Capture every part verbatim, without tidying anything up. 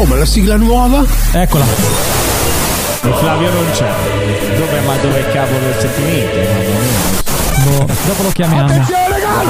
Oh, ma la sigla nuova? Eccola. E Flavio non c'è. Dove, ma dove cavolo il sentimento? Boh, dopo lo chiamiamo. Attenzione, gol!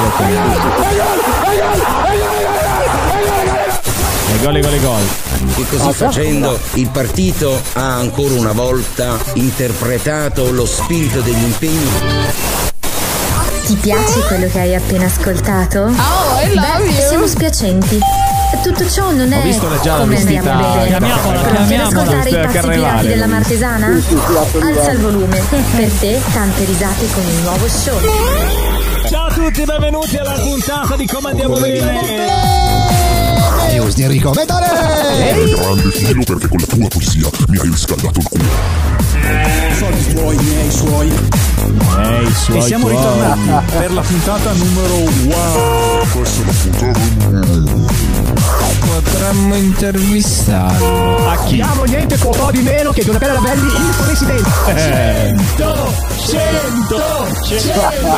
Gol, gol, gol. E così facendo il partito ha ancora una volta interpretato lo spirito degli impegni. Ti piace quello che hai appena ascoltato? Oh, I love Beh, you. siamo spiacenti. Tutto ciò non Ho è visto già la come vestita. andiamo bene. Chiamiamola, Pronti ad chiamiamola. ascoltare i passi Carnevale. pirati della Martesana? Alza il volume. Per te, tante risate con il nuovo show. Ciao a tutti, benvenuti alla puntata di Come Andiamo Bene. News di Enrico Vedere! Grande filo perché con la tua poesia mi hai riscaldato il cuore. Soldi tuoi, miei, suoi. Ehi, i suoi E siamo tuoi. ritornati per la puntata numero uno. Questa è la puntata numero Potremmo intervistarlo. A chi? Diamo niente po' di meno che Donatella Belli, il presidente. cento, cento, cento.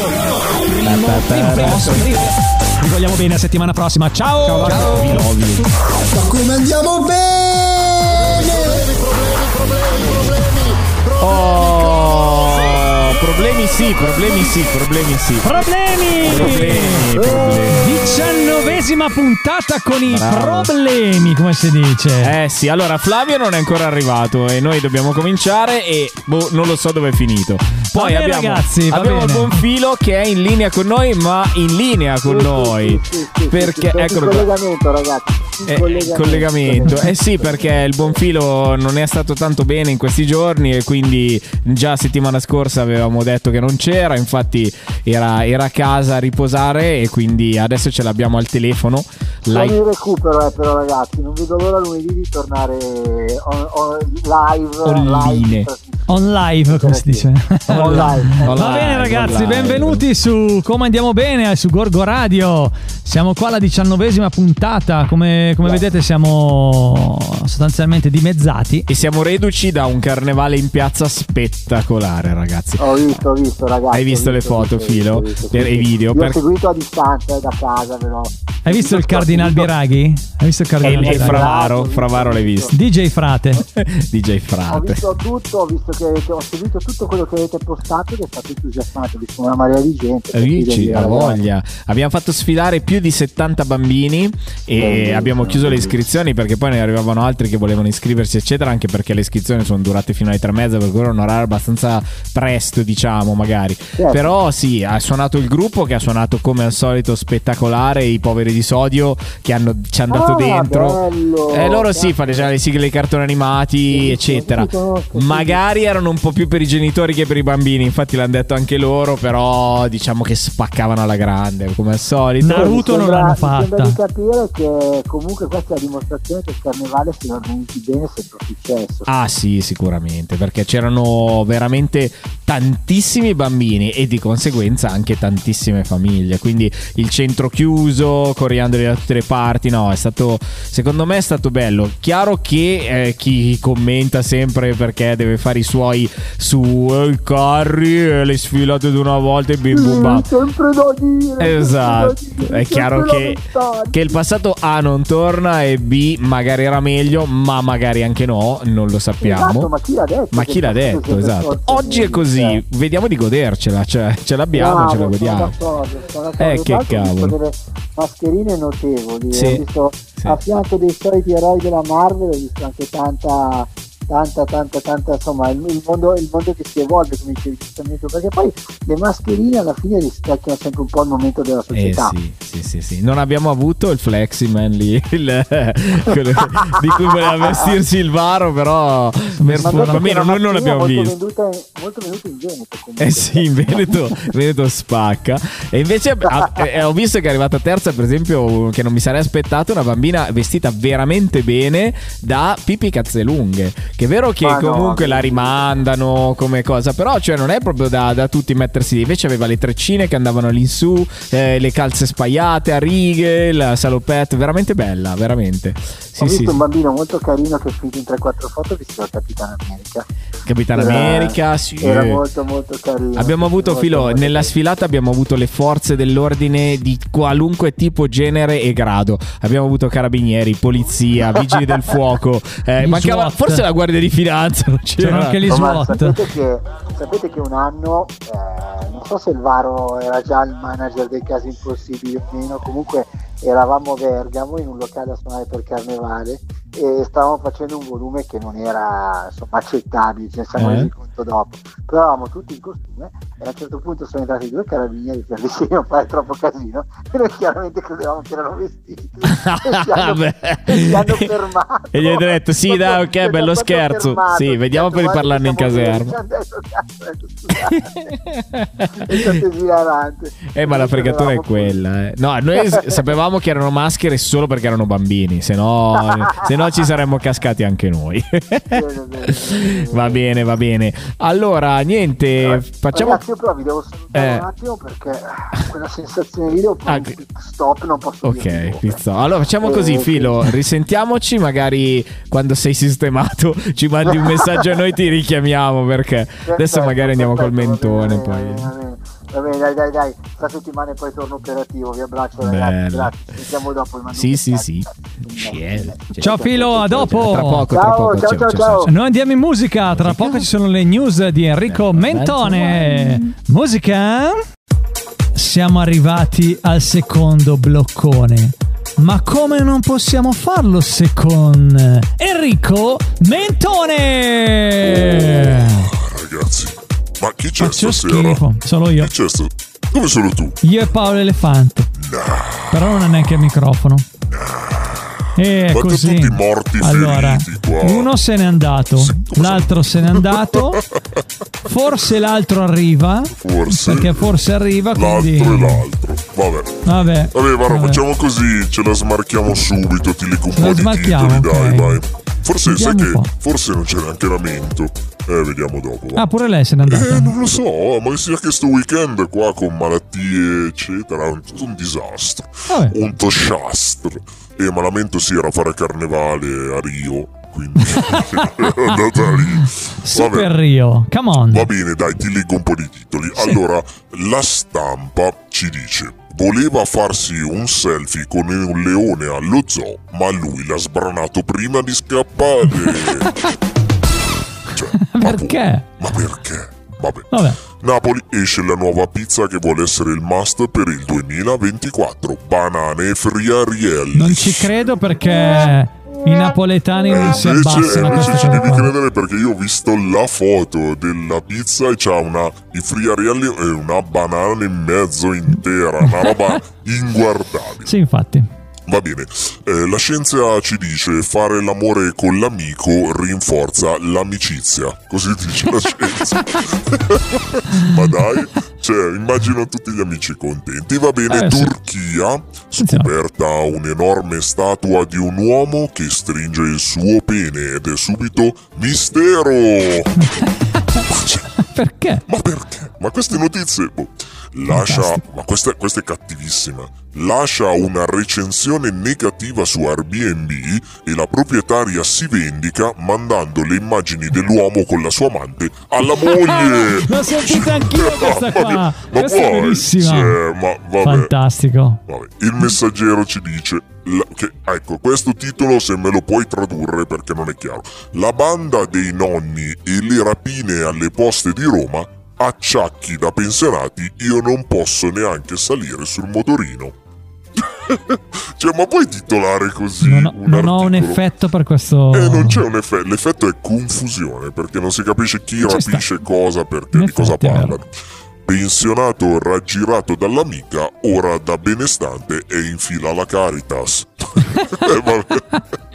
Vi vogliamo bene, a settimana prossima. Ciao. Ciao. Vi love you. Come andiamo bene? Oh, problemi sì, problemi sì, problemi sì. Problemi. Problemi, problemi. Diciannovesima puntata con i Bravo. problemi, come si dice. Eh sì, allora Flavio non è ancora arrivato e noi dobbiamo cominciare e boh, non lo so dove è finito. Poi Va bene, abbiamo, ragazzi, va abbiamo il bene. Bonfilo che è in linea con noi, ma in linea con noi. Perché eccolo qua. collegamento, ragazzi. Eh, collegamento. Eh sì, perché il Bonfilo non è stato tanto bene in questi giorni e quindi già settimana scorsa avevamo detto che non c'era, infatti era, era a casa a riposare e quindi adesso ce l'abbiamo al telefono. Sono Like- in recupero, eh, però, ragazzi. Non vedo l'ora lunedì di tornare on, on, live. Online. live On live, come si dice. on live. On Va bene live, ragazzi, on live. benvenuti su Come Andiamo Bene, su Gorgo Radio. Siamo qua alla diciannovesima puntata, come, come vedete siamo sostanzialmente dimezzati. E siamo reduci da un carnevale in piazza spettacolare, ragazzi. Ho visto, ho visto, ragazzi. Hai visto ho le foto, ho Filo? ho visto, Per- e video? Io Per- ho seguito a distanza, eh, da casa, però. Hai visto il Cardinal Biraghi? Hai visto il E, Cardinal e Biraghi? Fravaro, Fravaro l'hai visto. D J Frate. D J Ho Frate. visto tutto, ho visto che, che ho seguito tutto quello che avete postato ed è stato entusiasmante, ho visto una marea di gente. per Amici, dire, a ragazzi. voglia. Abbiamo fatto sfilare più di settanta bambini e Bellissimo, abbiamo chiuso le bellissimo. iscrizioni perché poi ne arrivavano altri che volevano iscriversi, eccetera. Anche perché le iscrizioni sono durate fino alle tre e mezza, per cui era un orario abbastanza presto, diciamo, magari. Certo. Però sì, ha suonato il gruppo che ha suonato come al solito spettacolare. I poveri di Sodio che hanno, ci hanno dato Ah, dentro. bello. Eh, loro sì, Cazzo. facevano le sigle dei cartoni animati, Sì, eccetera. sì, conosco, sì. Magari erano un po' più per i genitori che per i bambini, infatti l'hanno detto anche loro, però diciamo che spaccavano alla grande, come al solito. Naruto non Mi sembra- l'hanno Mi sembra fatta. di capire che comunque questa è la dimostrazione che il carnevale, se lo organizzi bene, è sempre un successo. Ah sì, sicuramente, perché c'erano veramente tantissimi bambini e di conseguenza anche tantissime famiglie, quindi il centro chiuso, coriandoli da tutte le parti, no, è stato, secondo me è stato bello. Chiaro che eh, chi commenta sempre perché deve fare i suoi su eh, i carri e le sfilate di una volta e bim bum bam. Sì, sempre da dire. Esatto, sempre da dire, è chiaro sempre che, lamentare. che il passato A non torna e B magari era meglio, ma magari anche no, non lo sappiamo. Esatto, ma chi l'ha detto? Ma che chi l'ha il passato detto? sia per Esatto. forza Oggi è meglio, così, cioè. vediamo di godercela, cioè ce l'abbiamo, ce la Bravo, godiamo. sono d'accordo, sono d'accordo. Eh, che Tra l'altro ho visto cavolo. delle mascherine notevoli. Sì, Ho visto sì. a fianco dei soliti eroi della Marvel, ho visto anche tanta tanta tanta tanta insomma il, il mondo il mondo che si evolve, come dicevi giustamente, perché poi le mascherine alla fine rispecchiano sempre un po' il momento della Eh società. sì, sì, sì, sì. Non abbiamo avuto il Fleximan lì, il- quello di cui voleva vestirsi il Varo, però per Ma fortuna, dopo almeno che noi la non mascherina l'abbiamo molto visto. venduta in- molto venuta in Veneto comunque. Eh sì, in Veneto, Veneto spacca. E invece ah, eh, ho visto che è arrivata terza, per esempio, che non mi sarei aspettato, una bambina vestita veramente bene da Pippi Cazzelunghe. Che è vero che Ma no, comunque la rimandano come cosa, però cioè non è proprio da, da tutti mettersi lì. Invece aveva le treccine che andavano all'insù, eh, le calze spaiate a righe, la salopette, veramente bella, veramente. Sì, Ho sì, visto un sì. bambino molto carino che è finito in tre quattro foto vestito da Capitan America. Capitan Era- America, sì. Era molto molto carino. Abbiamo avuto, Molto, Filo, molto nella carino. sfilata abbiamo avuto le forze dell'ordine di qualunque tipo, genere e grado. Abbiamo avuto carabinieri, polizia, vigili del fuoco, eh, Gli mancava SWAT. forse la guardia di finanza, non c'era. C'erano anche gli No, ma SWAT. sapete che, sapete che un anno, eh, non so se il Varo era già il manager dei Casi Impossibili o meno, comunque eravamo a Bergamo in un locale a suonare per Carnevale e stavamo facendo un volume che non era insomma accettabile, ce ne siamo Eh. resi conto dopo, però eravamo tutti in costume e a un certo punto sono entrati due carabinieri per dire non fare troppo casino e noi chiaramente credevamo che erano vestiti e ci hanno, Vabbè. e ci hanno fermato E gli hai detto, sì, Proprio- dai, ok, ci hanno bello proprio scherzo. fermato. Sì, vediamo Ci per hanno riparlarne in guardato, caserma. ci hanno detto, cazzo, ecco, scusate. È stato esilarante. Eh, ma la fregatura è Eravamo quella. Eh. No, noi s- sapevamo che erano maschere solo perché erano bambini, se no, se no ci saremmo cascati anche noi. Bene, bene, bene. Va bene, va bene. Allora, niente, facciamo. Ragazzi, io però vi devo salutare Eh. un attimo perché quella sensazione lì devo Ah, un pit stop, non posso dire Ok, più. pizza. Allora facciamo così, Eh, Filo. Risentiamoci, magari quando sei sistemato ci mandi un messaggio e noi ti richiamiamo. Perché adesso Perfetto, magari andiamo col perfetto, va mentone. bene, va Poi. bene, va bene. Va bene, dai, dai, dai. Tra settimane poi torno operativo. Vi abbraccio, ragazzi. Bella. Grazie. Ci sentiamo dopo. vi mando Sì, un sì, messaggio. sì. Cielo. Ciao Filo, a dopo. Tra poco, tra Ciao, poco. ciao, ciao, ciao. Noi andiamo in musica, tra poco ci sono le news di Enrico Mentone. Musica? Siamo arrivati al secondo bloccone. Ma come non possiamo farlo se con Enrico Mentone? Ragazzi, ma chi c'è Faccio stasera? schifo, solo io. Chi c'è sto- Come solo tu? Io e Paolo Elefante. Però non è neanche il microfono. E Ma così. tutti morti, Allora, feriti qua. uno se n'è andato, Sì, come l'altro se n'è andato. Forse l'altro arriva. Forse Perché forse arriva, l'altro quindi. e l'altro. Vabbè. Vabbè. Vabbè, Varo, vabbè. facciamo così, ce la smarchiamo subito, ti leggo un Ce la po' di smarchiamo, titoli, dai, ok. vai. Forse, sai Vediamo che un po'. forse non c'è neanche lamento. Eh, vediamo dopo. va. Ah, pure lei se n'è andata. Eh, non lo so, ma sia che sto weekend qua con malattie, eccetera, è un, un disastro. Vabbè. Un disastro. E ma lamento si era a fare carnevale a Rio, quindi è andata lì. Super Vabbè. Rio, come on. Va bene, dai, ti leggo un po' di titoli. Allora, la stampa ci dice: voleva farsi un selfie con un leone allo zoo, ma lui l'ha sbranato prima di scappare. Cioè, ma Perché? pu- Ma perché? Vabbè. Vabbè. Napoli, esce la nuova pizza che vuole essere il must per il duemilaventiquattro. Banane e friarielli. Non ci credo perché i napoletani E non si invece, abbassano a invece queste ci cose devi qua. credere perché io ho visto la foto della pizza e c'ha una i friarielli e una banana in mezzo intera, una roba inguardabile. Sì, infatti. Va bene, eh, la scienza ci dice fare l'amore con l'amico rinforza l'amicizia, così dice la scienza. Ma dai, cioè, immagino tutti gli amici contenti. Va bene, Eh, sì. Turchia, scoperta un'enorme statua di un uomo che stringe il suo pene ed è subito mistero. Perché? Ma perché? Ma queste notizie, boh, lascia, Fantastico. ma questa, questa è cattivissima. Lascia una recensione negativa su Airbnb e la proprietaria si vendica mandando le immagini dell'uomo con la sua amante alla moglie. L'ho sentita anch'io questa Ma- qua. ma Questa è poi, bellissima. cioè, ma vabbè. Fantastico. Vabbè, il messaggero ci dice la- che, ecco, questo titolo se me lo puoi tradurre perché non è chiaro. La banda dei nonni e le rapine alle poste di Roma, acciacchi da pensionati, io non posso neanche salire sul motorino. Cioè, ma puoi titolare così Non ho, un non ho un articolo? effetto per questo. Eh, non c'è un effetto, l'effetto è confusione perché non si capisce chi Ci rapisce cosa, perché In di cosa effetti è vero. parlano. Pensionato raggirato dall'amica, ora da benestante e in fila alla Caritas. Eh, vabbè.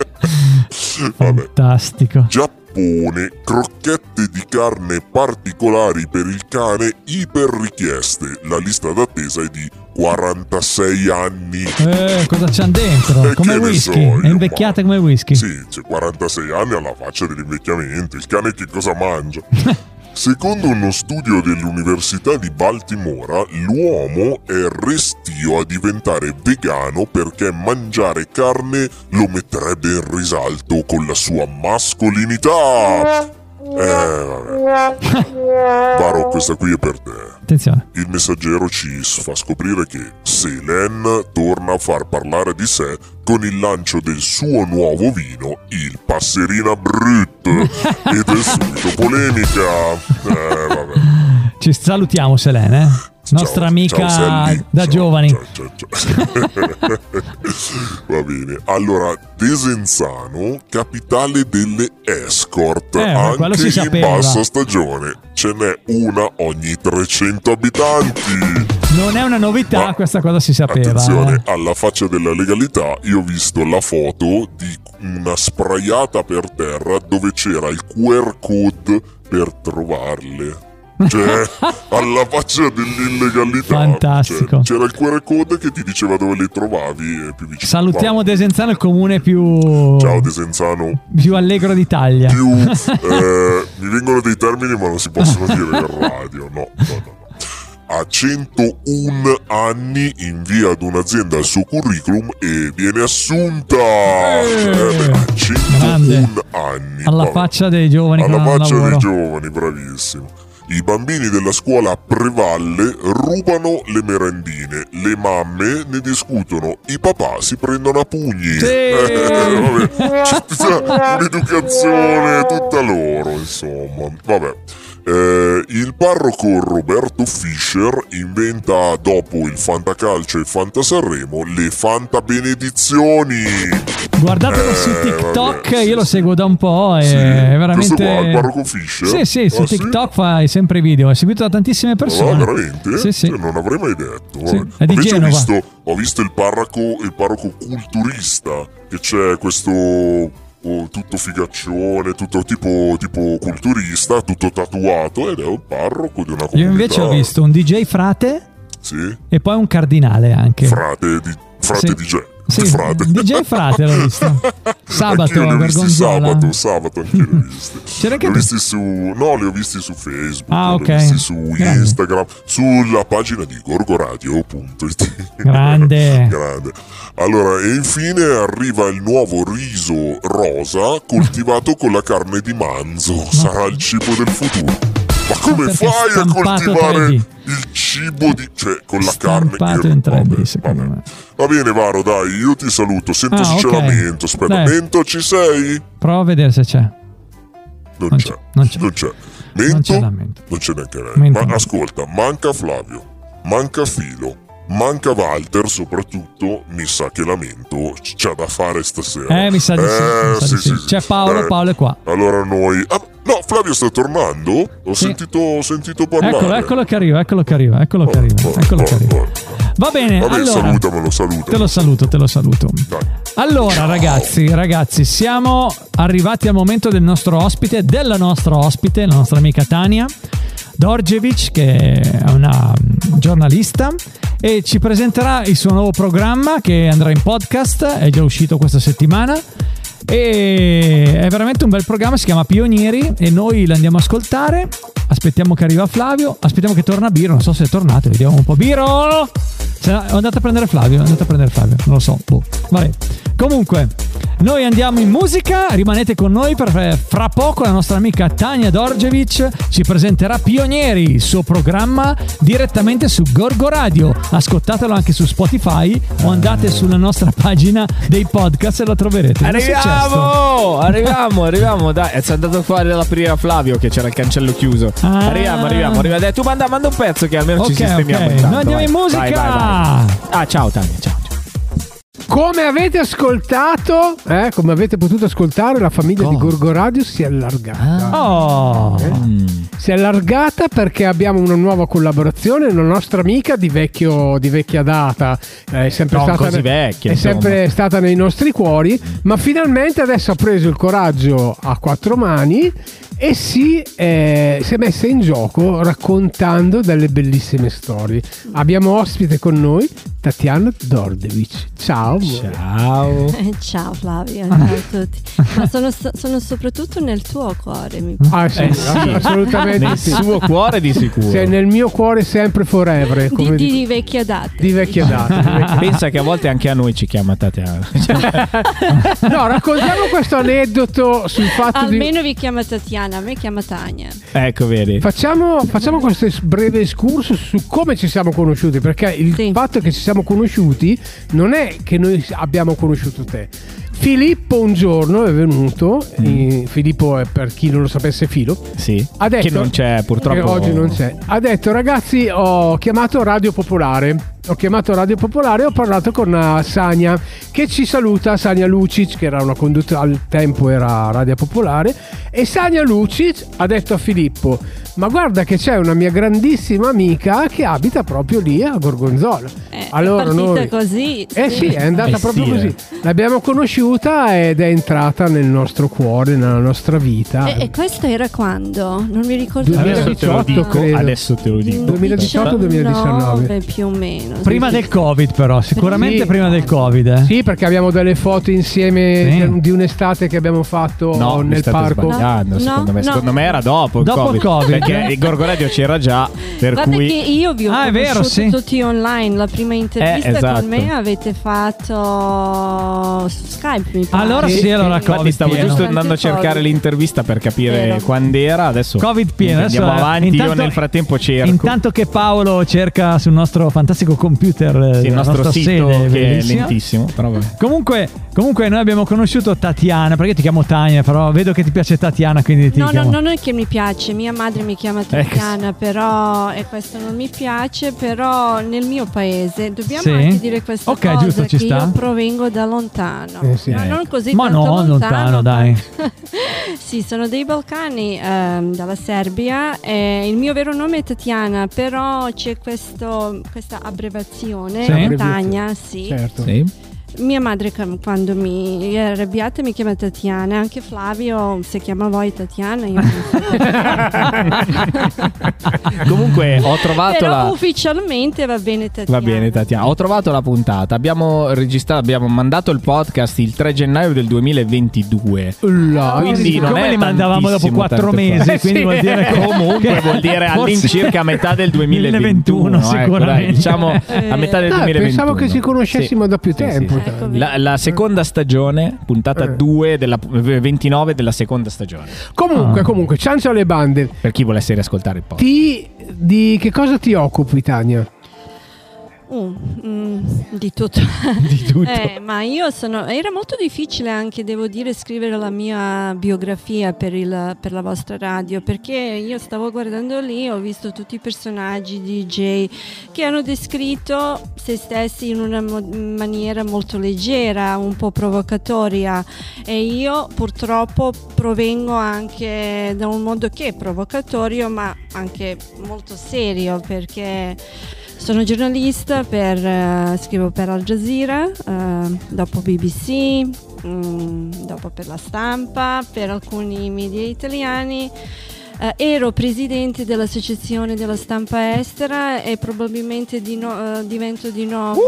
Vabbè. Fantastico. Giappone, crocchette di carne particolari per il cane iper richieste. La lista d'attesa è di quarantasei anni. Eh, cosa c'hanno dentro? Eh, Come che ne whisky. so io, È invecchiata come whisky. Sì, c'è quarantasei anni alla faccia dell'invecchiamento. Il cane che cosa mangia? Secondo uno studio dell'Università di Baltimora, l'uomo è restio a diventare vegano perché mangiare carne lo metterebbe in risalto con la sua mascolinità. Eh, vabbè. Varo, questa qui è per te. Attenzione. Il Messaggero ci fa scoprire che Selene torna a far parlare di sé con il lancio del suo nuovo vino, il Passerina Brut. Ed è subito polemica. Eh, vabbè. Ci salutiamo, Selene, eh? Nostra Ciao, amica ciao, Selly. da Ciao, giovani. ciao, ciao, ciao. Va bene. Allora, Desenzano, capitale delle escort, Eh, quello anche si in sapeva. bassa stagione. Ce n'è una ogni trecento abitanti. Non è una novità, Ma, questa cosa si sapeva. Attenzione, eh. alla faccia della legalità, io ho visto la foto di una spraiata per terra dove c'era il Q R code per trovarle. Cioè, alla faccia dell'illegalità. Fantastico. Cioè, c'era il Q R code che ti diceva dove le trovavi. Più vicino. Salutiamo Desenzano, il comune più, Ciao Desenzano. più allegro d'Italia. Più eh, mi vengono dei termini ma non si possono dire in radio. No, no, no. Ha centouno anni, invia ad un'azienda il suo curriculum e viene assunta. Eh, beh, ha centouno anni. Alla Vabbè. faccia dei giovani che Alla non hanno faccia lavoro. dei giovani, bravissimo. I bambini della scuola Prevalle rubano le merendine, le mamme ne discutono, i papà si prendono a pugni. Sì. Eh, vabbè. C'è tutta un'educazione tutta loro, insomma. Vabbè. Eh, il parroco Roberto Fischer inventa dopo il Fantacalcio e il Fantasanremo le Fantabenedizioni. Guardatelo Eh, su TikTok, vabbè, sì, io lo sì. seguo da un po'. Sì. È veramente. Questo qua, il parroco Fischer? Sì, sì, su Ah, sì? TikTok fai sempre video. È seguito da tantissime Ah, persone. veramente? Sì, sì. Cioè, non avrei mai detto. Sì, vabbè. è di Invece ho Genova. visto, ho visto il parroco, il parroco culturista, che c'è questo oh, tutto figaccione, tutto tipo, tipo culturista, tutto tatuato, ed è un parroco di una comunità. Io invece ho visto un D J frate Sì? e poi un cardinale anche. Frate di frate Sì. di Ge- Sì, di frate. D J frate l'ho visto. Sabato, Anch'io li ho visti Gorgonzola. sabato, sabato anche li ho visti. C'era anche li ho tu? visti su, no, li ho visti su Facebook, Ah, li ok. ho visti su Grande. Instagram, sulla pagina di gorgoradio punto it. Grande. Grande. Allora, e infine arriva il nuovo riso rosa coltivato con la carne di manzo. Sarà il cibo del futuro. Ma come Perché fai a stampato coltivare tre D? il cibo di... cioè con la carne Stampato che... in tre D, vabbè, secondo vabbè. me. Va bene, Varo, dai, io ti saluto. Sento Ah, se c'è ok. la Mento. Aspetta, Dai. Mento, ci sei? Prova a vedere se c'è. Non, Non c'è. c'è, non c'è. Non c'è. Non Mento? c'è la Mento. Non c'è neanche lei. Mento Ma no. ascolta, manca Flavio, manca Filo, manca Walter, soprattutto mi sa che la Mento c'ha da fare stasera. Eh, mi sa di sì, Eh, mi sa di sì. C'è Paolo, Eh, Paolo è qua. Allora noi... ah, no, Flavio sta tornando? Ho, Sì. sentito, ho sentito parlare. Eccolo, eccolo che arriva, eccolo che arriva, eccolo che arriva, Oh, oh, eccolo che oh, arriva. oh. Va bene, Vabbè, allora. salutamelo, salutamelo. Te lo saluto, te lo saluto. Dai. Allora, ragazzi, ragazzi, siamo arrivati al momento del nostro ospite, della nostra ospite, la nostra amica Tania Dorjevic, che è una giornalista e ci presenterà il suo nuovo programma che andrà in podcast, è già uscito questa settimana. E è veramente un bel programma, si chiama Pionieri e noi l'andiamo a ascoltare. Aspettiamo che arriva Flavio, aspettiamo che torna Biro, non so se è tornato, vediamo un po'. Biro! Se no, è andato a prendere Flavio, è andato a prendere Flavio, non lo so, boh. Vabbè. Comunque, noi andiamo in musica, rimanete con noi perché fra poco la nostra amica Tania Dorjevic ci presenterà Pionieri, il suo programma direttamente su Gorgo Radio. Ascoltatelo anche su Spotify o andate sulla nostra pagina dei podcast e lo troverete. Cosa è successo? Arriviamo, arriviamo, arriviamo. Dai, è andato fuori dall'aprire a Flavio che c'era il cancello chiuso. Ah. Arriviamo, arriviamo, arriviamo. Dai, tu manda, manda un pezzo che almeno ci Ok, sistemiamo. ok. intanto, Noi andiamo vai. in musica. Vai, vai, vai. Ah, ciao Tania, ciao. ciao. Come avete ascoltato, eh, come avete potuto ascoltare, la famiglia Oh. di Gorgo Radio si è allargata. Oh, Si è allargata perché abbiamo una nuova collaborazione, una nostra amica di, vecchio, di vecchia data, eh, è sempre, Non stata, così vecchia, è sempre insomma. stata nei nostri cuori, ma finalmente adesso ha preso il coraggio a quattro mani e si, eh, si è messa in gioco raccontando delle bellissime storie. Abbiamo ospite con noi Tatiana Dorjevic. Ciao. amore. Ciao. Eh, Ciao Flavio, ciao a tutti. Ma sono, sono soprattutto nel tuo cuore. Mi... Ah, sì, Eh, sì. assolutamente Nel sì. suo cuore di sicuro. Sei nel mio cuore sempre forever, Di, come di, dico- di vecchia data. di vecchia data. di vecchia- Pensa che a volte anche a noi ci chiama Tatiana. No, raccontiamo questo aneddoto sul fatto di... Almeno vi chiama Tatiana. Tatiana, a me chiama Tania. Ecco, vedi. Facciamo, facciamo questo es- breve excursus su come ci siamo conosciuti, perché il Sì. fatto che ci siamo conosciuti non è che noi abbiamo conosciuto te. Filippo un giorno è venuto, eh, Filippo è, per chi non lo sapesse, Filo. Sì. Ha detto, che non c'è, purtroppo. che oggi non c'è. Ha detto: ragazzi, ho chiamato Radio Popolare. Ho chiamato Radio Popolare e ho parlato con uh, Sania, che ci saluta, Sania Lucic, che era una conduttrice, al tempo era Radio Popolare, e Sania Lucic ha detto a Filippo: ma guarda che c'è una mia grandissima amica che abita proprio lì a Gorgonzola. Eh, allora è partita noi così. Eh sì, è andata Eh proprio sì, così. eh. L'abbiamo conosciuta ed è entrata nel nostro cuore, nella nostra vita. E, e questo era quando? Non mi ricordo Adesso te lo duemiladiciotto, dico. credo. Adesso te lo dico. duemiladiciotto duemiladiciannove. più o meno. Prima sì. del Covid, però, sicuramente Sì. prima del Covid. Eh. Sì, perché abbiamo delle foto insieme Sì. di- di un'estate che abbiamo fatto No, mi nel state parco. sbagliando, No, secondo me. no. Secondo me era dopo il Dopo COVID. il Covid. Perché il Gorgo Radio c'era già, per Guarda cui che io vi ho Ah, è conosciuto vero, sì. tutti online. La prima intervista Eh, esatto. con me avete fatto su Skype, mi pare. Allora sì, allora infatti Covid stavo pieno. giusto andando a Tante cercare cose. l'intervista per capire Vero. quando era. Adesso Covid pieno. Adesso, andiamo eh, avanti. intanto- Io nel frattempo cerco Intanto che Paolo cerca sul nostro fantastico computer eh, Sì, il la nostro nostra sito sede che è bellissima. lentissimo. Però vabbè. Comunque, comunque noi abbiamo conosciuto Tatiana, perché io ti chiamo Tania, però vedo che ti piace Tatiana, quindi ti No, no, chiamo. non è che mi piace, mia madre mi chiama Tatiana, però e questo non mi piace, però nel mio paese dobbiamo Sì? anche dire questa Ok, cosa, giusto, ci che sta. io provengo da lontano, Eh sì. ma non così Ma tanto no, lontano, lontano, dai. Sì, sono dei Balcani, ehm, dalla Serbia, e il mio vero nome è Tatiana, però c'è questo, questa abbreviazione, Sì? Tania, sì. Certo. Sì. Mia madre com- quando mi è arrabbiata mi chiama Tatiana, anche Flavio se chiama voi Tatiana, io non so. Comunque ho trovato Però la ufficialmente va bene Tatiana. Va bene Tatiana, ho trovato la puntata. Abbiamo registrato, abbiamo mandato il podcast il tre gennaio del duemilaventidue. Là, Quindi non Siccome è li mandavamo dopo tantissimo quattro tempo fa. mesi, Eh, quindi sì. vuol dire che Comunque vuol dire forse- all'incirca a metà del duemilaventuno, ecco, dai, sicuramente. diciamo a metà del Ah, duemilaventuno. pensavo che ci conoscessimo Sì. da più Sì, tempo. sì, sì. Ecco, La, la seconda stagione, puntata Eh. due della ventinove della seconda stagione. Comunque, Ah. comunque, ciancio alle bande. Per chi volesse riascoltare il podcast. Ti, di che cosa ti occupi, Tania? Uh, mm, di tutto. Di tutto. Eh, ma io sono. Era molto difficile anche, devo dire, scrivere la mia biografia per, il, per la vostra radio, perché io stavo guardando lì, ho visto tutti i personaggi D J che hanno descritto se stessi in una mo- maniera molto leggera, un po' provocatoria, e io purtroppo provengo anche da un mondo che è provocatorio, ma anche molto serio, perché sono giornalista, per, eh, scrivo per Al Jazeera, eh, dopo B B C, mm, dopo per La Stampa, per alcuni media italiani. Eh, ero presidente dell'associazione della stampa estera e probabilmente di no- eh, divento di nuovo.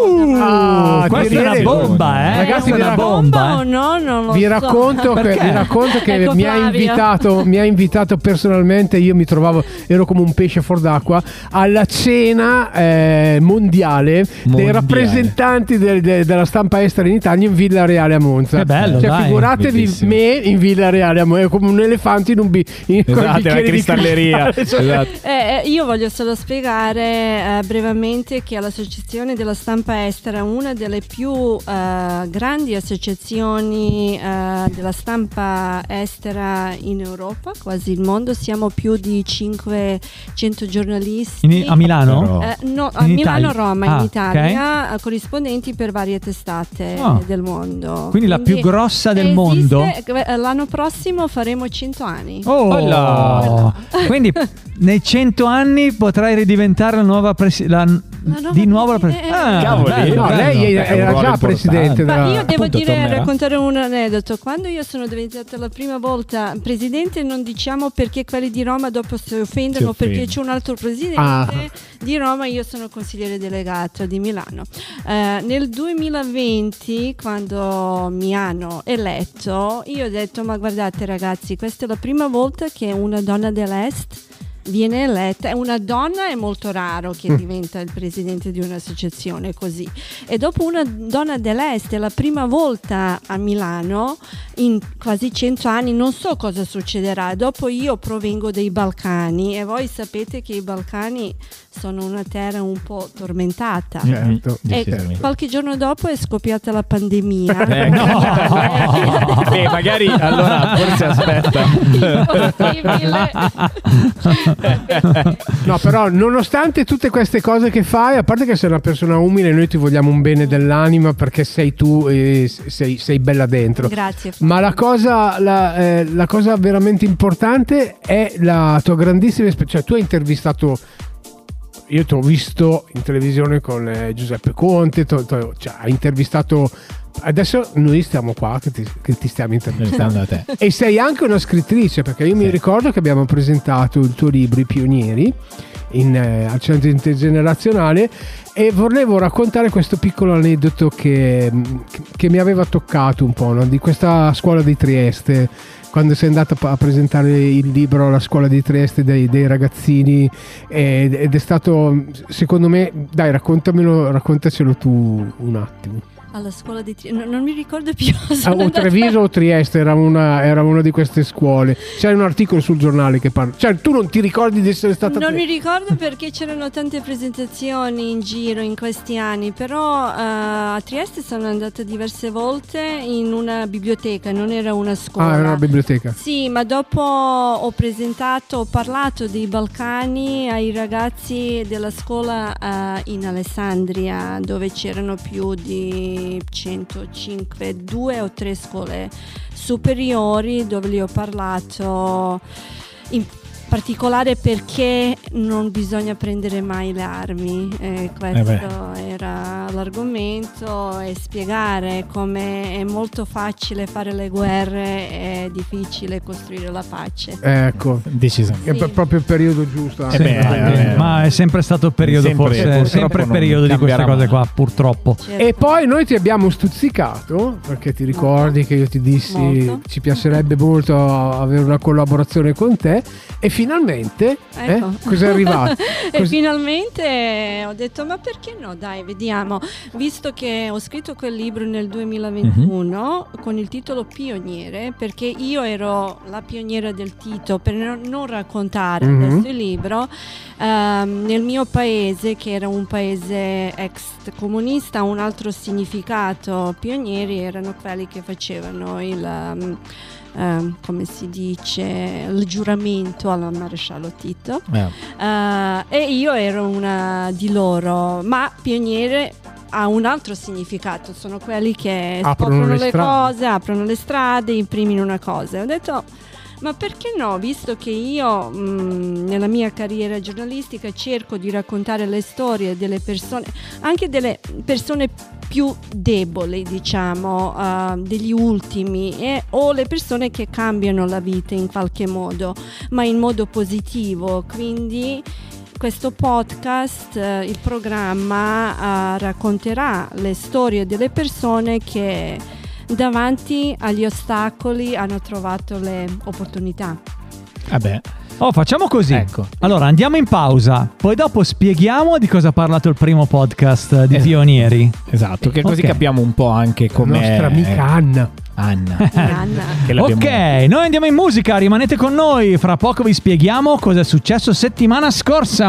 Ah, questa ti è una direi- bomba, eh. Ragazzi, Questa è vi una rac- bomba. o eh. no? Non lo Vi so. racconto che, Perché? vi racconto che Ecco mi, ha Flavio. invitato, mi ha invitato personalmente. Io mi trovavo, ero come un pesce fuor d'acqua, alla cena eh, mondiale, dei Mondiale. rappresentanti de- de- della stampa estera in Italia in Villa Reale a Monza. Che bello, cioè, dai. figuratevi Bellissimo. me in Villa Reale a Monza, come un elefante in un, bi- in con il Esatto, la bicchiere di cristalleria. cristallo, cioè- Esatto. Eh, io voglio solo spiegare eh, brevemente che l'Associazione della Stampa Estera è una delle più eh, grandi associazioni eh, della stampa estera in Europa, quasi il mondo. Siamo più di cinquecento giornalisti. In- a Milano? Però- Eh, no, a In Milano, Italia? Roma, Ah, in Italia, eh, corrispondenti per varie testate Ah. del mondo. Quindi la più grossa del esiste- mondo? eh, L'anno prossimo faremo cento anni. Oh, Olla. quindi nei cento anni potrai ridiventare la nuova presidente. nuova Di nuovo la presidente. presidente. Cavoli. No, lei Beh, è un era ruolo già importante. presidente Ma della... io devo appunto, dire, tornerà. raccontare un aneddoto. Quando io sono diventata la prima volta presidente, non diciamo perché quelli di Roma dopo si offendono, Si offende. perché c'è un altro presidente Ah. di Roma, io sono consigliere delegato di Milano. Eh, nel duemilaventi, quando mi hanno eletto, io ho detto: ma guardate ragazzi, questa è la prima volta che una donna dell'Est viene eletta, è una donna, è molto raro che Mm. diventa il presidente di un'associazione così, e dopo una donna dell'est è la prima volta a Milano in quasi cento anni. Non so cosa succederà. Dopo io provengo dai Balcani e voi sapete che i Balcani sono una terra un po' tormentata. Certo. E Sì. qualche giorno dopo è scoppiata la pandemia. Eh, no. Beh, magari allora forse aspetta. Possibile. No, però nonostante tutte queste cose che fai, a parte che sei una persona umile, noi ti vogliamo un bene dell'anima perché sei tu e sei, sei bella dentro. Grazie. Ma la cosa, la, eh, la cosa veramente importante è la tua grandissima esperienza. Cioè, tu hai intervistato, io ti ho visto in televisione con eh, Giuseppe Conte, t'ho- t'ho- cioè, hai intervistato. Adesso noi stiamo qua che ti, che ti stiamo intervistando a te. e sei anche una scrittrice, perché io mi ricordo che abbiamo presentato il tuo libro I Pionieri in, eh, al centro intergenerazionale, e volevo raccontare questo piccolo aneddoto che, che mi aveva toccato un po', no? Di questa scuola di Trieste, quando sei andata a presentare il libro alla scuola di Trieste dei, dei ragazzini, ed, ed è stato, secondo me, dai, raccontamelo, raccontacelo tu un attimo. Alla scuola di Trieste, non, non mi ricordo più. Ah, sono o andata- Treviso o Trieste era una, era una di queste scuole. C'è un articolo sul giornale che parla. Cioè, tu non ti ricordi di essere stata. Non mi ricordo perché c'erano tante presentazioni in giro in questi anni, però eh, a Trieste sono andata diverse volte in una biblioteca, non era una scuola. Ah, era una biblioteca. Sì, ma dopo ho presentato, ho parlato dei Balcani ai ragazzi della scuola eh, in Alessandria, dove c'erano più di centocinque, due o tre scuole superiori, dove li ho parlato in particolare perché non bisogna prendere mai le armi, eh, questo Eh era l'argomento, e spiegare come è molto facile fare le guerre e difficile costruire la pace. Ecco, decisamente. è per- proprio il periodo giusto. Eh beh, Eh, ma è sempre stato il periodo, Sempre, forse purtroppo sempre il non periodo di queste cambierà cose mai. qua, purtroppo. Certo. E poi noi ti abbiamo stuzzicato, perché ti ricordi che io ti dissi Molto. ci piacerebbe molto avere una collaborazione con te, e finalmente eh, Ecco. cosa è arrivato? E Cos- finalmente ho detto, ma perché no, dai, vediamo, visto che ho scritto quel libro nel duemilaventuno con il titolo Pioniere, perché io ero la pioniera del Tito, per non, non raccontare Mhm. adesso il libro, ehm, nel mio paese, che era un paese ex comunista, un altro significato. Pionieri erano quelli che facevano il um, ehm, come si dice, il giuramento al maresciallo Tito. Eh. Eh, e io ero una di loro, ma pioniere ha un altro significato, sono quelli che Aprono scoprono le le strade. cose, aprono le strade, imprimono una cosa. E ho detto, ma perché no, visto che io mh, nella mia carriera giornalistica cerco di raccontare le storie delle persone, anche delle persone più deboli, diciamo, uh, degli ultimi, e, o le persone che cambiano la vita in qualche modo, ma in modo positivo. Quindi questo podcast, eh, il programma, eh, racconterà le storie delle persone che davanti agli ostacoli hanno trovato le opportunità. Vabbè. Oh, facciamo così. Ecco. Allora, andiamo in pausa, poi dopo spieghiamo di cosa ha parlato il primo podcast di Es- Pionieri. Esatto, che così Ok. capiamo un po' anche La come nostra amica Anna. Anna. Anna. Che l'abbiamo- Ok, noi andiamo in musica, rimanete con noi, fra poco vi spieghiamo cosa è successo settimana scorsa.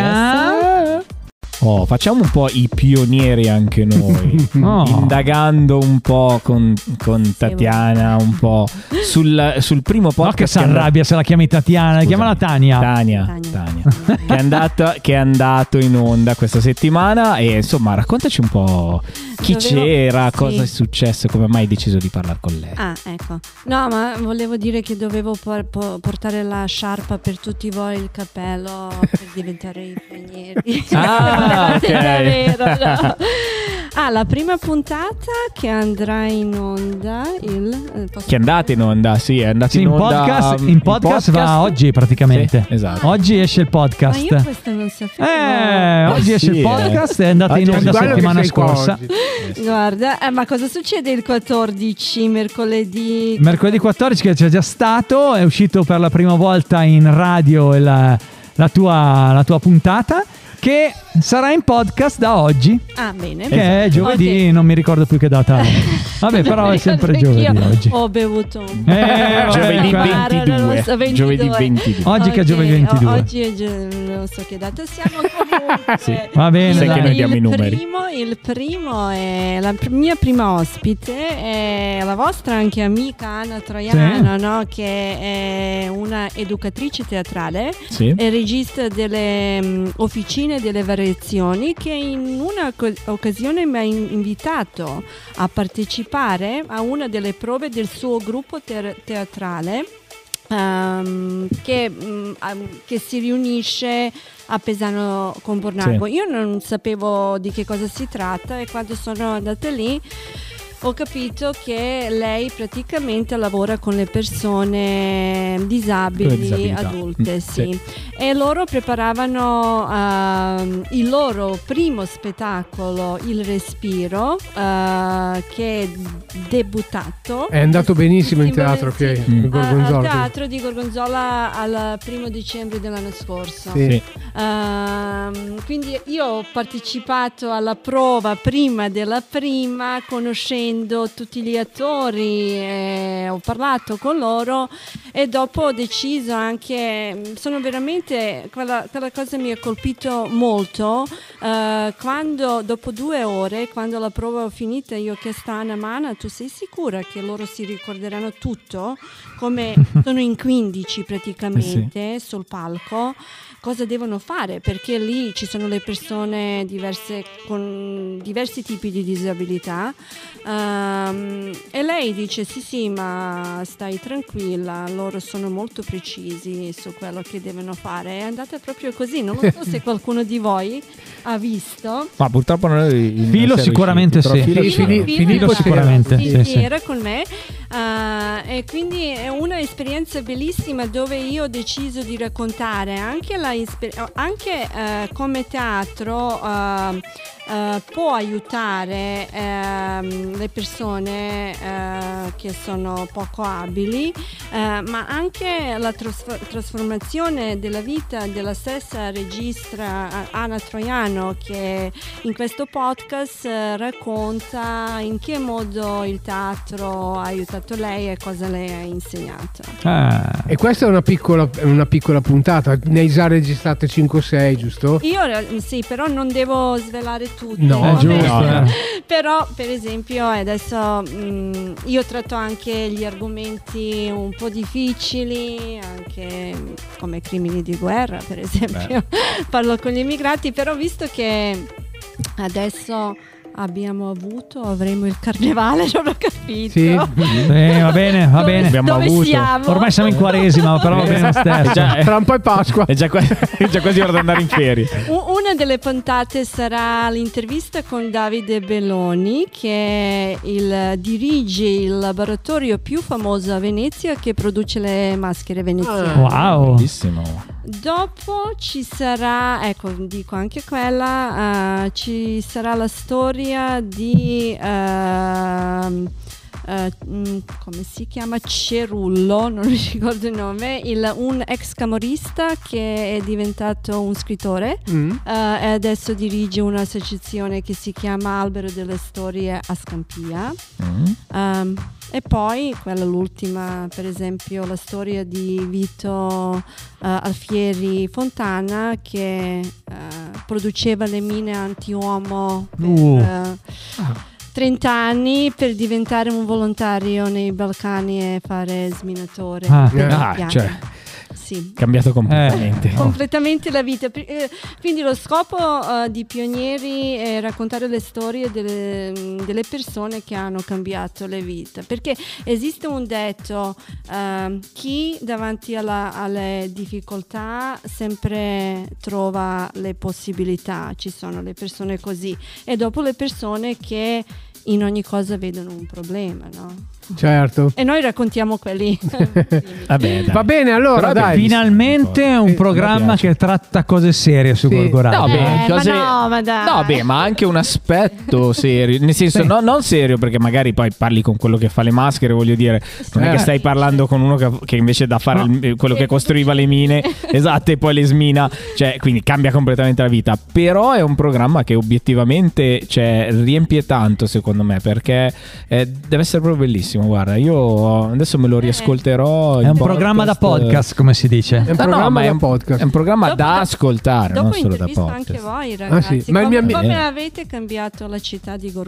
Musica. Oh, facciamo un po' i pionieri anche noi, Oh. indagando un po' con, con Tatiana, un po' sul, sul primo podcast. No, che si è andato- arrabbia se la chiami Tatiana, Scusami. chiamala Tania. Tania, Tania. Tania. che, è andato, che è andato in onda questa settimana, e insomma raccontaci un po' chi Dovevo- c'era, sì. cosa è successo, come mai hai deciso di parlare con lei. Ah, ecco. No, ma volevo dire che dovevo por- po- portare la sciarpa per tutti voi, il cappello, per diventare i pionieri. Ah, ok. Davvero, no. Ah, la prima puntata che andrà in onda il... eh, posso Che è andata in onda, sì, è andata Sì, in in onda. podcast, um, in podcast va oggi praticamente. Sì, esatto. Oggi esce il Ma io podcast. questo non sapevo. Eh, oggi Eh, esce sì, il podcast, è andata Oggi in è onda bello che settimana sei qua scorsa. oggi. Guarda, eh, ma cosa succede il quattordici, mercoledì? Mercoledì quattordici che c'è già stato, è uscito per la prima volta in radio il, la tua, la tua puntata, che sarà in podcast da oggi. Ah, bene. Che è giovedì, Okay. non mi ricordo più che data è. Vabbè, però è sempre giovedì oggi. Ho bevuto un Eh, vabbè, Giovedì qua- ventidue. ventidue. Giovedì ventidue. Oggi che è giovedì Ok, ventidue. o- Oggi è gio- non so che data siamo comunque. Sì. Va bene, Sai dai. che noi diamo i il numeri. primo, il primo è la pr- mia prima ospite, è la vostra anche amica Anna Troiano, Sì. no? Che è una educatrice teatrale, Sì. è regista delle mh, officine delle variazioni, che in una co- occasione mi ha in- invitato a partecipare a una delle prove del suo gruppo ter- teatrale. ehm, che, mh, am- che si riunisce a Pesano con Bornago. Sì. Io non sapevo di che cosa si tratta, e quando sono andata lì ho capito che lei praticamente lavora con le persone Con le disabili, disabilità. adulte, Mm, sì. sì. E loro preparavano ehm, il loro primo spettacolo, Il Respiro, eh, che è debuttato. È andato benissimo in Sì, teatro, sì. ok? Mm. Il Gorgonzola. Al teatro di Gorgonzola al primo dicembre dell'anno scorso. Sì. Sì. Ehm, quindi io ho partecipato alla prova prima della prima, conoscendo tutti gli attori, eh, ho parlato con loro, e dopo ho deciso anche, sono veramente, quella, quella cosa mi ha colpito molto, eh, quando dopo due ore, quando la prova è finita, io ho chiesto a Anna: ma Anna, tu sei sicura che loro si ricorderanno tutto? Come sono in quindici praticamente sul palco, cosa devono fare? Perché lì ci sono le persone diverse con diversi tipi di disabilità. Um, e lei dice: sì sì, ma stai tranquilla, loro sono molto precisi su quello che devono fare. È andata proprio così. Non lo so se qualcuno di voi ha visto. Ma purtroppo noi non Filo siamo sicuramente riusciti, però sì. Filo Fili- sì. Fili- Filippo era- sicuramente, sì, sì, sì, sì. era con me. Uh, e quindi è una esperienza bellissima, dove io ho deciso di raccontare anche, la isper- anche uh, come teatro uh, uh, può aiutare uh, le persone uh, che sono poco abili, uh, ma anche la trasfor- trasformazione della vita della stessa registra uh, Anna Troiano, che in questo podcast uh, racconta in che modo il teatro ha aiutato lei e cosa lei ha insegnato. Ah. E questa è una piccola, una piccola puntata. Ne hai già registrate cinque o sei, giusto? Io eh, sì, però non devo svelare tutto. No, È vabbè. giusto, no, eh. Però per esempio adesso mh, io tratto anche gli argomenti un po' difficili, anche come crimini di guerra, per esempio. Parlo con gli immigrati, però visto che adesso abbiamo avuto, avremo il carnevale, non ho capito. Sì. Eh, va bene, va Dove- bene. Abbiamo dove avuto. siamo? Ormai siamo in quaresima, però va bene lo stesso. Già, eh, Tra un po' è Pasqua. è già, qua- è già quasi ora di andare in ferie. U- Una delle puntate sarà l'intervista con Davide Belloni, che il, dirige il laboratorio più famoso a Venezia, che produce le maschere veneziane. Wow. Bellissimo. Dopo ci sarà, ecco, dico anche quella, eh, ci sarà la storia di ehm, eh, mm, come si chiama? Cerullo, non mi ricordo il nome, il, un ex camorrista che è diventato un scrittore, Mm. eh, e adesso dirige un'associazione che si chiama Albero delle Storie a Scampia. Mm. Um, e poi quella l'ultima, per esempio, la storia di Vito uh, Alfieri Fontana, che uh, produceva le mine anti-uomo per Uh. uh, trenta anni, per diventare un volontario nei Balcani e fare sminatore. Ah. degli Ah, afghani. cioè, Sì. cambiato completamente. Completamente la vita. Pri- eh, Quindi lo scopo eh, di Pionieri è raccontare le storie delle, delle persone che hanno cambiato le vite, perché esiste un detto, ehm, chi davanti alla- alle difficoltà sempre trova le possibilità. Ci sono le persone così, e dopo le persone che in ogni cosa vedono un problema, no? Certo. E noi raccontiamo quelli. Vabbè, dai. Va bene, allora Però dai. Finalmente un Sì, programma mi piace. che tratta cose serie su Sì. Gorgo Radio. No, beh, Eh, ma cose- no, ma dai. No, beh, ma anche un aspetto serio. Nel senso, Sì. no, non serio, perché magari poi parli con quello che fa le maschere. Voglio dire, non è Eh. che stai parlando con uno che, che invece da fare No. il- quello che costruiva le mine, esatto, e poi le smina. Cioè, quindi cambia completamente la vita. Però è un programma che obiettivamente, cioè, riempie tanto, secondo me, perché eh, deve essere proprio bellissimo. Guarda, io adesso me lo riascolterò. È in un programma da podcast, come si dice. È un No, no, programma ma è da un, podcast. è un programma Dopo- da ascoltare, Dopo non solo da intervisto podcast. anche voi, ragazzi. Ah, sì. Ma il come, mio ami- come Eh. avete cambiato la città di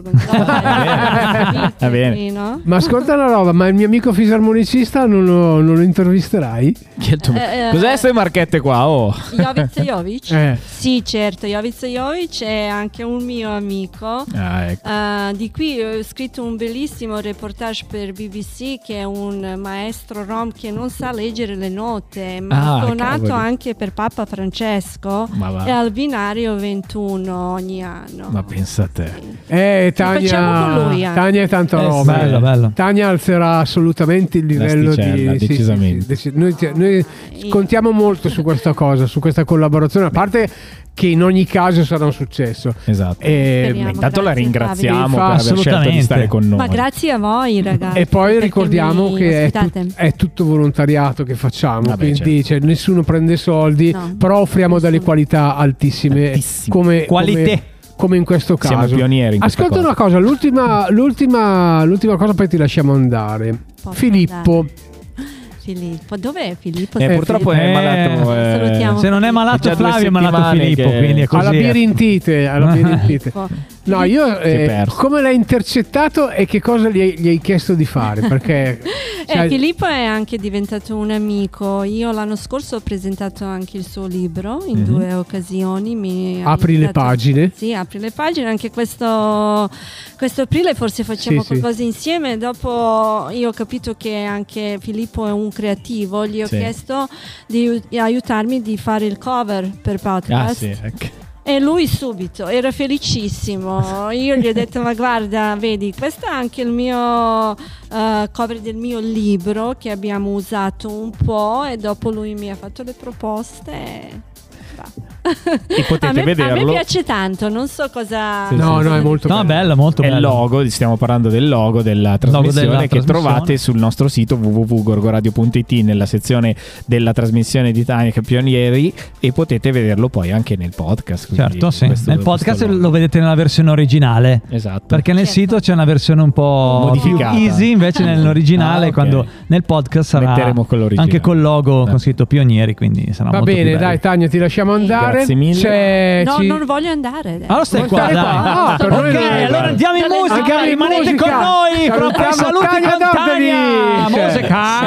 Gorgonzola? Va bene. Sì, no? Ma ascolta una roba, ma il mio amico fisarmonicista non lo, non lo intervisterai? Chi è il tuo- Eh, eh, Cos'è queste marchette qua? Oh. Jovic Jovic? Eh. Sì, certo, Jovic Jovic è anche un mio amico. Ah, ecco. Uh, di qui ho scritto un bellissimo reportage per B B C, che è un maestro rom che non sa leggere le note, ma Ah, ha suonato cavoli. anche per Papa Francesco Ma va. e al binario ventuno ogni anno. Ma pensa a te. Eh, facciamo con Tania, lui anche. Tania è tanta Eh, roba. bello, bello. Tania alzerà assolutamente il livello L'asticella, di sì, decisamente. sì, sì, noi, noi contiamo molto su questa cosa, su questa collaborazione, a parte che in ogni caso sarà un successo. Esatto. E, Speriamo. Intanto la Grazie, ringraziamo Fabio. per aver scelto di Assolutamente. stare con noi. Ma grazie a voi, ragazzi. e poi perché ricordiamo mi che è, ospitate. tut- è tutto volontariato che facciamo, Vabbè, quindi cioè, nessuno prende soldi, No, però offriamo delle nessuno. qualità altissime, Altissime. come, Qualità. come, come in questo caso. Siamo pionieri in questa Ascolta cosa. una cosa, l'ultima, l'ultima, l'ultima cosa, poi ti lasciamo andare. Posso Filippo. andare? Filippo, dov'è Filippo? Eh, purtroppo è Eh, malato. eh, salutiamo. Se non è È malato già due Flavio, è malato settimane Filippo. che- Quindi è così. Alla birintite, alla birintite. Filippo. No, io Che eh, perso. come l'hai intercettato e che cosa gli hai, gli hai chiesto di fare? Perché Eh, sai- Filippo è anche diventato un amico. Io l'anno scorso ho presentato anche il suo libro in Mhm. due occasioni. Mi ha apri le invitato- pagine. Sì, apri le pagine. Anche questo, questo aprile forse facciamo Sì, sì. qualcosa insieme. Dopo io ho capito che anche Filippo è un creativo. Gli ho Sì. chiesto di, di aiutarmi di fare il cover per podcast. Ah, sì, ecco. E lui subito era felicissimo. Io gli ho detto: ma guarda, vedi, questo è anche il mio eh, cover del mio libro che abbiamo usato un po'. E dopo lui mi ha fatto le proposte. E va. E potete a me, vederlo. A me piace tanto, non so cosa. Sì, No, sì, no, sì. è molto No, bello. bello, molto È il bello. logo, stiamo parlando del logo della trasmissione della che trasmissione. trovate sul nostro sito w w w punto gorgoradio punto i t nella sezione della trasmissione di Tania Pionieri, e potete vederlo poi anche nel podcast. quindi Certo, sì. questo- Nel podcast questo logo. lo vedete nella versione originale. Esatto. Perché nel Certo. sito c'è una versione un po' Modificata. più easy, invece nell'originale, Ah, ok. quando nel podcast sarà Metteremo quello originale. anche col logo Eh. con scritto Pionieri, quindi sarà Va molto bene, più bello. dai Tania, ti lasciamo andare. Grazie mille. C'è- No, ci- non voglio andare adesso. Allora stai Non qua, stare dai. qua. Ah, per noi ok, non è- allora andiamo in musica, Andiamo in rimanete musica. con noi. Fra poco Salutiamo saluti Tania con Tania. Dordovic. Musica.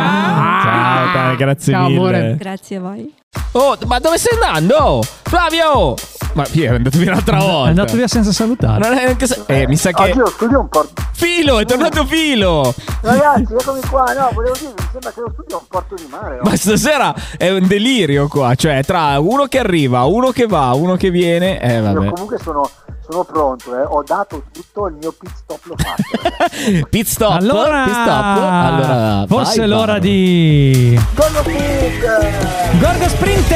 Ciao, Tania, grazie Ciao, mille. amore. Grazie a voi. Oh, ma dove stai andando? Flavio! Ma Piero è andato via un'altra volta. È andato via senza salutare. Non è neanche sa- eh, mi sa che Oggi lo studio è un po'. Filo, è tornato Filo. Ragazzi, eccomi qua. No, volevo dire, mi sembra che lo studio è un porto di mare. Ma stasera è un delirio qua, cioè tra uno che arriva, uno che va, uno che viene, eh Io vabbè. comunque sono, sono pronto, eh. Ho dato tutto, il mio pit stop l'ho fatto. Pit stop, Allora, pit stop. Allora, forse vai, è l'ora vai. di Gollo Pit! Gorgo Sprint.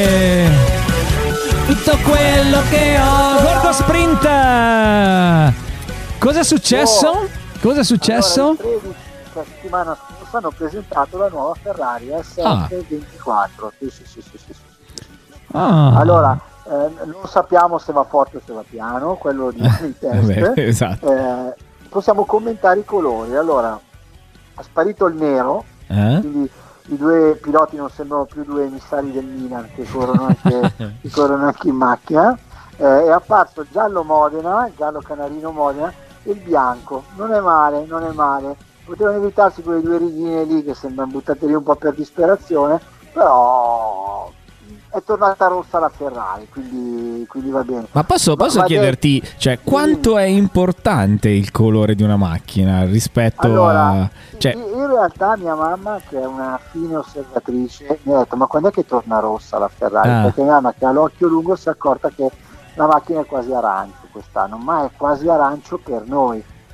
Tutto quello che ho. Gorgo Sprint. Cosa è successo? Cosa è successo? Allora, il tredici, la settimana scorsa hanno presentato la nuova Ferrari S F ventiquattro. Sì, sì, sì, sì, sì, sì. Ah. Allora, eh, non sappiamo se va forte o se va piano, quello di i test. Vabbè, esatto. Eh, possiamo commentare i colori. Allora, è sparito il nero, Eh? quindi i due piloti non sembrano più due emissari del Milan che corrono anche, che corrono anche in macchina. Eh, è apparso il giallo Modena, il giallo canarino Modena, e il bianco. Non è male, non è male. Potevano evitarsi quelle due righine lì che sembrano buttate lì un po' per disperazione, però è tornata rossa la Ferrari, quindi, quindi va bene. Ma posso, posso Ma- ma chiederti, cioè, quanto è importante il colore di una macchina rispetto Allora, a... Cioè, in in realtà mia mamma, che è una fine osservatrice, mi ha detto: ma quando è che torna rossa la Ferrari? Ah. Perché mia mamma, che ha l'occhio lungo, si è accorta che la macchina è quasi arancio quest'anno, ma è quasi arancio per noi.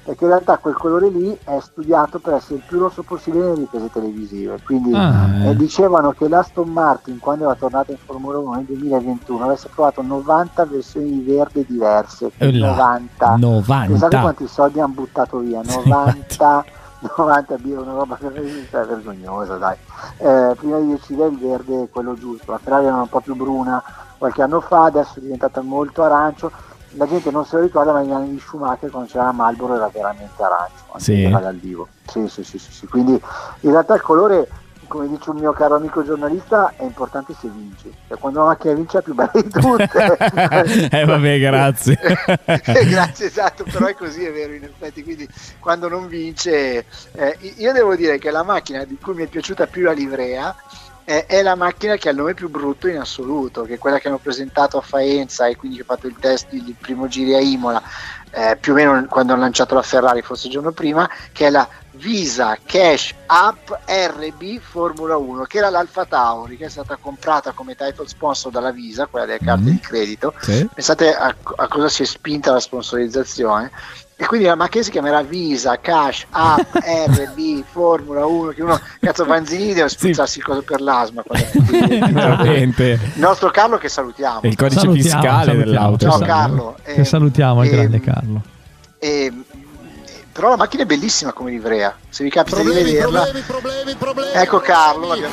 Perché in realtà quel colore lì è studiato per essere il più rosso possibile nelle riprese televisive. Quindi Ah. eh, dicevano che l'Aston Martin, quando era tornata in Formula uno nel duemilaventuno, avesse provato novanta versioni di verde diverse. Eh là, novanta. novanta. Pensate quanti soldi hanno buttato via? novanta. novanta birra, una roba è vergognosa, dai. Eh, prima di decidere il verde è quello giusto. La Ferrari era un po' più bruna qualche anno fa, adesso è diventata molto arancio. La gente non se lo ricorda, ma negli anni di Schumacher, quando c'era Marlboro, era veramente arancio, anche Sì. era dal vivo. Sì, sì, sì, sì, sì. Quindi in realtà il colore, come dice un mio caro amico giornalista, è importante se vinci. Cioè, quando una macchina vince è più bella di tutte. Eh vabbè, grazie. Grazie, esatto, però è così, è vero, in effetti. Quindi quando non vince, eh, io devo dire che la macchina di cui mi è piaciuta più la livrea è, è la macchina che ha il nome più brutto in assoluto, che è quella che hanno presentato a Faenza e quindi che ho fatto il test, il primo giro a Imola, eh, più o meno quando hanno lanciato la Ferrari, forse il giorno prima, che è la Visa Cash App R B Formula uno, che era l'Alfa Tauri, che è stata comprata come title sponsor dalla Visa, quella delle carte Mm. di credito. Sì. Pensate a, a cosa si è spinta la sponsorizzazione. E quindi la macchina si chiamerà Visa Cash App R B Formula uno, che uno, cazzo, Vanzini deve spruzzarsi il coso per l'asma. Veramente. Il nostro Carlo, che salutiamo. È il codice Salutiamo, fiscale salutiamo. dell'auto. Ciao sai. Carlo. Che salutiamo il e- grande Carlo. e- però la macchina è bellissima come livrea, se vi capita di vederla. Ecco Carlo, l'abbiamo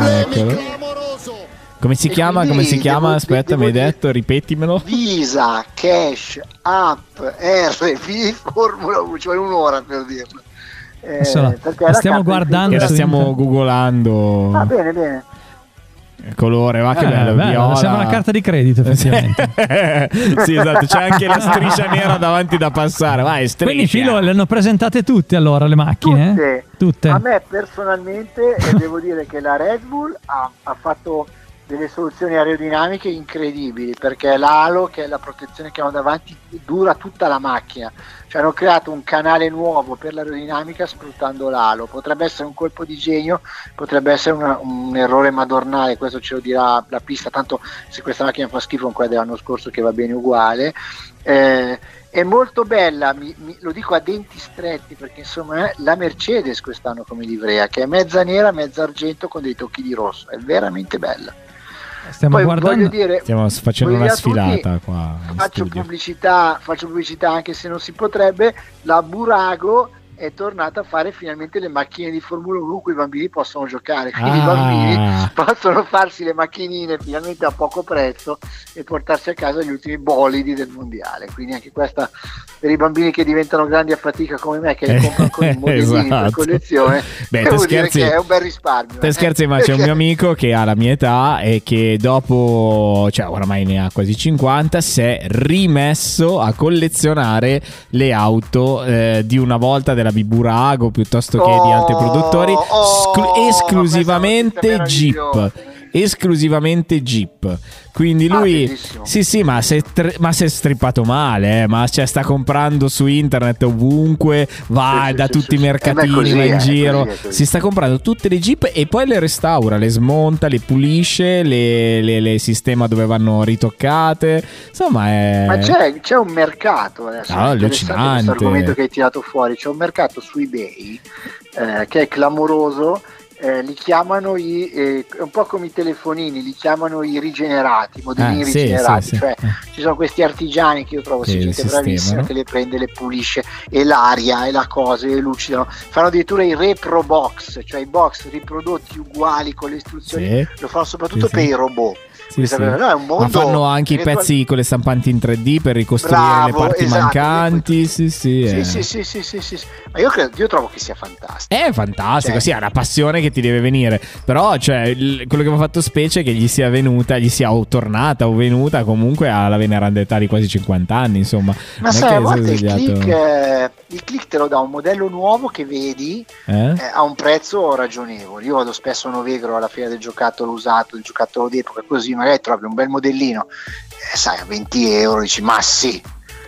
Eccolo. Come si E chiama? quindi Come si chiama? devo- Aspetta, devo mi hai dire- detto, ripetimelo. Visa Cash App R B Formula uno, cioè un'ora per dirlo. Eh, Adesso la- perché la è stiamo carta di guardando Che la su stiamo internet. googolando. Ah, bene, bene. Il colore, va che Eh, bello, bello, viola. sembra una carta di credito, effettivamente. Sì, esatto, c'è anche la striscia nera davanti da passare. Vai, striscia. Quindi, Filo, le hanno presentate tutte allora le macchine? Tutte. Tutte. A me personalmente eh, devo dire che la Red Bull ha, ha fatto delle soluzioni aerodinamiche incredibili, perché l'alo, che è la protezione che hanno davanti, dura tutta la macchina. Cioè hanno creato un canale nuovo per l'aerodinamica sfruttando l'alo. Potrebbe essere un colpo di genio, potrebbe essere una- un errore madornale, questo ce lo dirà la pista, tanto se questa macchina fa schifo con quella dell'anno scorso, che va bene uguale. Eh, è molto bella, mi- mi- lo dico a denti stretti, perché insomma è la Mercedes quest'anno come livrea, che è mezza nera, mezza argento con dei tocchi di rosso, è veramente bella. Stiamo Poi guardando. voglio dire, Stiamo facendo voglio una dire a tutti, sfilata qua in faccio studio. pubblicità, faccio pubblicità anche se non si potrebbe, la Burago è tornata a fare finalmente le macchine di Formula uno cui i bambini possono giocare, quindi Ah. i bambini possono farsi le macchinine finalmente a poco prezzo e portarsi a casa gli ultimi bolidi del mondiale, quindi anche questa per i bambini che diventano grandi a fatica come me, che li comprano con i modellini per Esatto. collezione. Beh, devo te dire scherzi, che è un bel risparmio. te eh. scherzi, ma c'è un mio amico che ha la mia età e che dopo, cioè oramai ne ha quasi cinquanta, si è rimesso a collezionare le auto eh, di una volta della Biburago piuttosto che di altri Oh, produttori, oh, sclu- ma esclusivamente questa è una notizia Jeep. meravigliosa. Esclusivamente Jeep. Quindi Ah, lui, bellissimo. sì, sì, ma si è, tr- ma si è strippato male, eh, ma cioè, sta comprando su internet ovunque, va Sì, sì, da sì, tutti sì, i sì. mercatini, Eh, ma è così, va in eh, è giro, così, è così. si sta comprando tutte le Jeep e poi le restaura, le smonta, le pulisce, le, le- le sistema dove vanno ritoccate. Insomma, è. Ma c'è, c'è un mercato adesso, No, è interessante allucinante. questo argomento che hai tirato fuori, c'è un mercato su eBay eh, che è clamoroso, eh, li chiamano i, eh, è un po' come i telefonini, li chiamano i rigenerati, i modellini Eh, sì, rigenerati, sì, sì. cioè Eh. ci sono questi artigiani che io trovo Che sì, li gente sistemano. bravissima, che le prende, le pulisce e l'aria e la cosa e le lucidano, fanno addirittura i repro box, cioè i box riprodotti uguali con le istruzioni, Sì. lo fanno soprattutto Sì, per sì. i robot. Sì, Questa sì. cosa- no, è un mondo Ma fanno anche i eventual- pezzi con le stampanti in tre D per ricostruire le Bravo, parti esatto, mancanti. Sì, sì, Sì, è... sì, sì, sì, sì, sì, sì. Ma io, credo, io trovo che sia fantastico. È fantastico, Cioè- sì, è una passione che ti deve venire. Però, cioè, il- quello che mi ha fatto specie è che gli sia venuta, gli sia o tornata o venuta comunque alla veneranda età di quasi cinquanta anni, insomma. Ma Non è sai, che a si è volte il svegliato- click, eh, il click te lo dà un modello nuovo che vedi Eh? eh, a un prezzo ragionevole. Io vado spesso a Novegro alla fiera del giocattolo usato, del giocattolo d'epoca, così magari trovi un bel modellino, eh, sai, a venti euro, dici ma sì.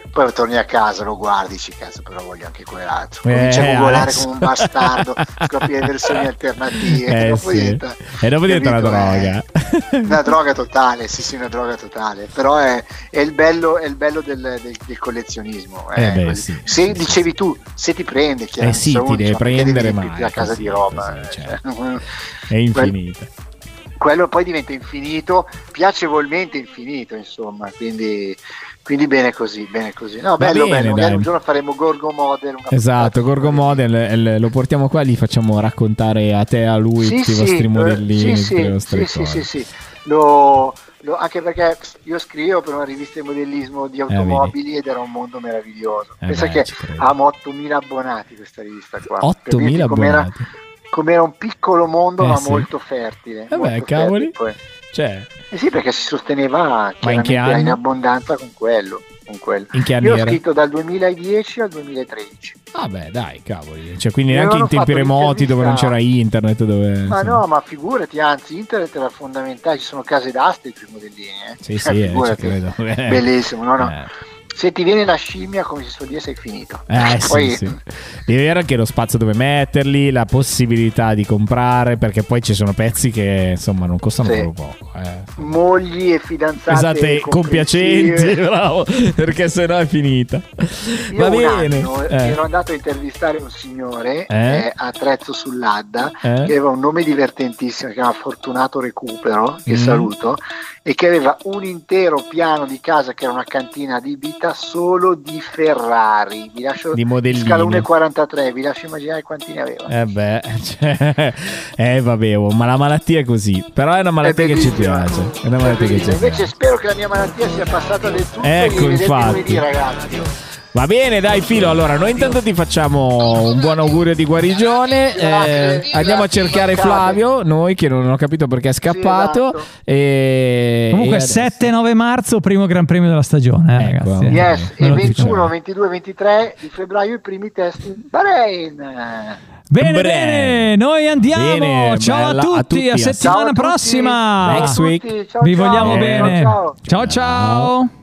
poi torni a casa, lo guardi, dici cazzo, però voglio anche quell'altro, Eh, cominci a googolare adesso. come un bastardo, scopri le versioni alternative, Eh, e dopo sì. diventa, E dopo diventa una capito? droga. Eh, una droga totale, sì sì, una droga totale, però è, è il bello, è il bello del, del, del collezionismo. Eh eh, beh, così. sì, se sì, dicevi tu, se ti prende, chiaramente, Eh sì, se ti uno deve dice, "Ma perché prendere, devi ma riempirti la è casa così, di roba, così, eh, certo. cioè, È infinita. quello poi diventa infinito, piacevolmente infinito, insomma, quindi, quindi bene così, bene così. No, Va bello, bene, bello, magari dai. un giorno faremo Gorgo Model. Una Esatto, puntata Gorgo su- Model eh, lo portiamo qua, gli facciamo raccontare a te, a lui, Sì, tutti i sì, vostri eh, modellini, sì, tutte le sì, vostre sì, cose. sì, sì, sì. Lo, lo- anche perché io scrivo per una rivista di modellismo di automobili ed era un mondo meraviglioso. Eh Pensa beh, che ci credo. ha ottomila abbonati questa rivista qua. Per ottomila dirti com'era- abbonati. Com'era un piccolo mondo Eh, ma sì. molto fertile. Eh beh, molto cavoli. fertile, poi. Cioè, Eh sì, perché si sosteneva Ma in che chiaramente anno? in abbondanza con quello. Con quello. in che anni Io ho era? scritto dal duemiladieci al duemilatredici. Ah beh, dai, cavoli. Cioè, quindi Mi neanche in avevano tempi fatto remoti dove non c'era l'intervista. internet, dove... Ma insomma. no, ma figurati, anzi, internet era fondamentale, ci sono case d'asta per i modellini. Eh. Sì, Cioè, sì, eh, ci figurati. credo. Eh. Bellissimo, no, no. Eh. Se ti viene la scimmia, come si suol dire, sei finito. Eh sì, Poi, sì. Devi avere anche lo spazio dove metterli, la possibilità di comprare, perché poi ci sono pezzi che insomma non costano Sì. proprio poco. Eh. mogli e fidanzate Esatto, e compiacenti, comprensive. bravo, perché sennò è finita. Io Va un bene. anno Eh. ero andato a intervistare un signore Eh? eh, a Trezzo sull'Adda Eh? che aveva un nome divertentissimo, si chiama Fortunato Recupero, che Mm. saluto, e che aveva un intero piano di casa che era una cantina adibita solo di Ferrari. Vi lascio Di modellini. scala uno virgola quarantatré, vi lascio immaginare quanti ne aveva. Eh beh, cioè, eh vabbè, oh, ma la malattia è così. Però è una malattia che ci bellissima. piace. È una malattia che ci Invece piace. spero che la mia malattia sia passata del tutto. Ecco, e vi vedete infatti. lunedì, ragazzi. Va bene, dai Filo, allora noi intanto ti facciamo un buon augurio di guarigione. Grazie, Eh, andiamo a grazie, cercare mancate. Flavio, noi che non ho capito perché è scappato. esatto. E Comunque e adesso- sette nove marzo, primo Gran Premio della stagione, eh, Ecco. ragazzi. Yes, Ve e lo ventuno, diciamo. ventidue, ventitré di febbraio i primi test in Bahrain. Bene, Bene. bene, noi andiamo. Bene, ciao a bella a tutti, a, tutti, a settimana Ciao a tutti. prossima. Next Ciao a week. tutti, ciao, Vi ciao. vogliamo Eh, bene. Ciao, ciao. ciao. ciao.